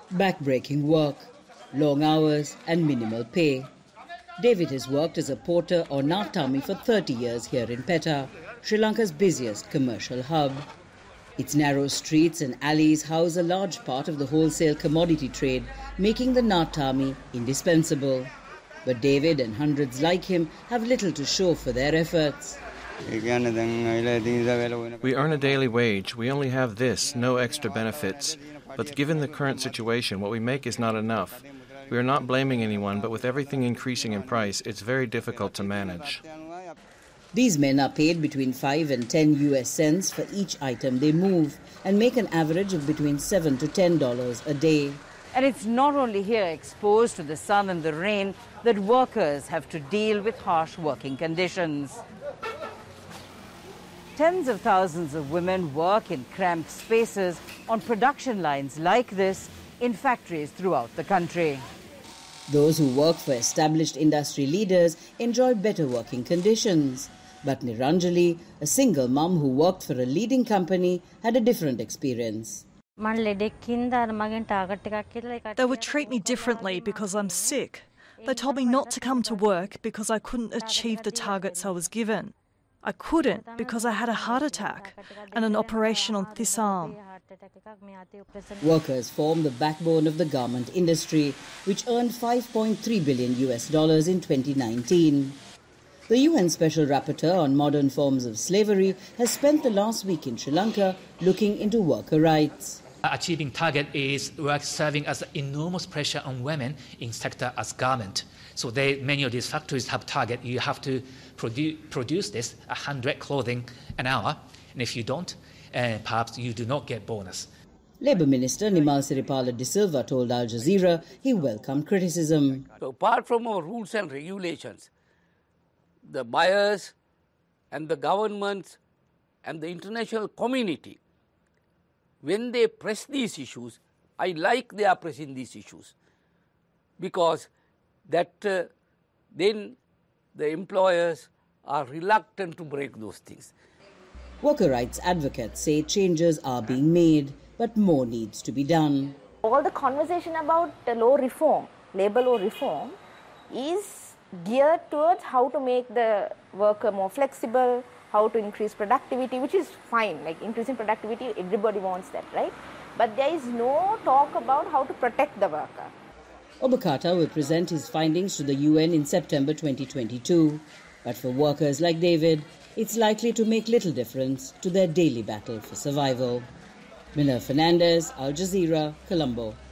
Back-breaking work, long hours and minimal pay. David has worked as a porter or Naatami for 30 years here in Petta, Sri Lanka's busiest commercial hub. Its narrow streets and alleys house a large part of the wholesale commodity trade, making the Naatami indispensable. But David and hundreds like him have little to show for their efforts. We earn a daily wage. We only have this, no extra benefits. But given the current situation, what we make is not enough. We are not blaming anyone, but with everything increasing in price, it's very difficult to manage. These men are paid between 5 and 10 US cents for each item they move and make an average of between $7 to $10 a day. And it's not only here, exposed to the sun and the rain, that workers have to deal with harsh working conditions. Tens of thousands of women work in cramped spaces on production lines like this in factories throughout the country. Those who work for established industry leaders enjoy better working conditions. But Niranjali, a single mum who worked for a leading company, had a different experience. They would treat me differently because I'm sick. They told me not to come to work because I couldn't achieve the targets I was given. I couldn't because I had a heart attack and an operation on this arm. Workers form the backbone of the garment industry, which earned $5.3 billion in 2019. The UN Special Rapporteur on modern forms of slavery has spent the last week in Sri Lanka looking into worker rights. Achieving target is serving as enormous pressure on women in sector as garment. So many of these factories have target. You have to produce this 100 clothing an hour, and if you don't, perhaps you do not get bonus. Labour Minister Nimal Siripala De Silva told Al Jazeera he welcomed criticism. So apart from our rules and regulations, the buyers and the governments and the international community, when they press these issues, I like they are pressing these issues, because that then the employers are reluctant to break those things. Worker rights advocates say changes are being made, but more needs to be done. All the conversation about law reform, labour law reform, is geared towards how to make the worker more flexible, how to increase productivity, which is fine. Like increasing productivity, everybody wants that, right? But there is no talk about how to protect the worker. Obokata will present his findings to the UN in September 2022. But for workers like David, it's likely to make little difference to their daily battle for survival. Miller Fernandez, Al Jazeera, Colombo.